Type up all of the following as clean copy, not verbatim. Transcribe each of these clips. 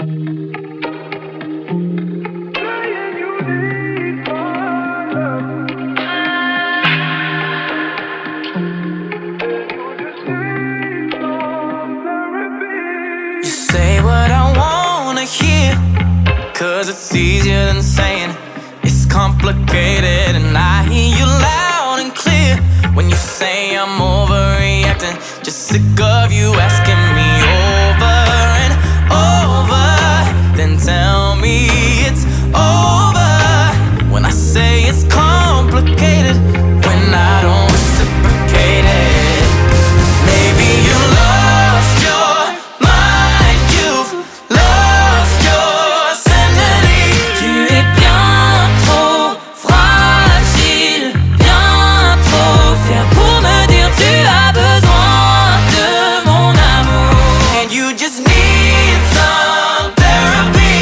You say what I wanna hear, 'cause it's easier than saying it's complicated. And I hear you loud and clear when you say I'm overreacting. Just sick of you asking me over and over. Then tell me it's over when I say it's complicated, when I don't reciprocate it. Maybe you lost your mind, you've lost your sanity. Tu es bien trop fragile, bien trop fier pour me dire tu as besoin de mon amour. And you just need some therapy.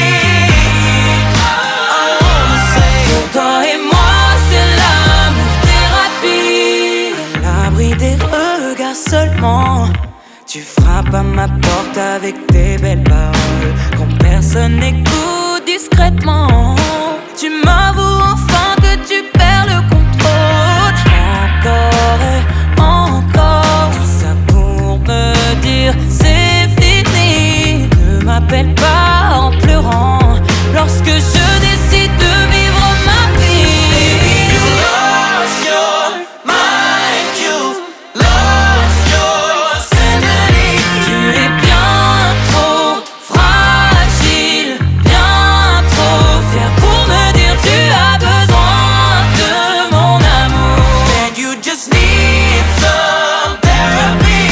I wanna say Pour toi et moi c'est l'amour thérapie. À l'abri des regards seulement, tu frappes à ma porte avec tes belles paroles, quand personne n'écoute discrètement. Tu m'avoues enfin que tu perds le contrôle. Encore et encore, tout ça pour me dire c'est fini. Ne m'appelle pas en pleurant lorsque je décide de vivre ma vie. you lost your mind, you've lost your sanity. Tu es bien trop fragile, bien trop fier pour me dire tu as besoin de mon amour. And you just need some therapy.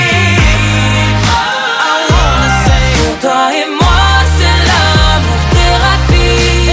I wanna say Pour toi et moi c'est l'amour thérapie.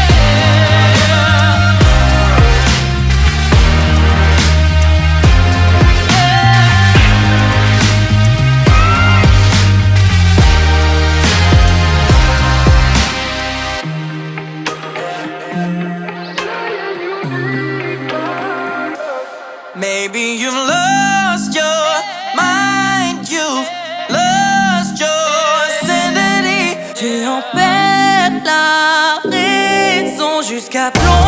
maybe you've lost your mind, you've lost your sanity. Tu en perds la raison jusqu'à plomber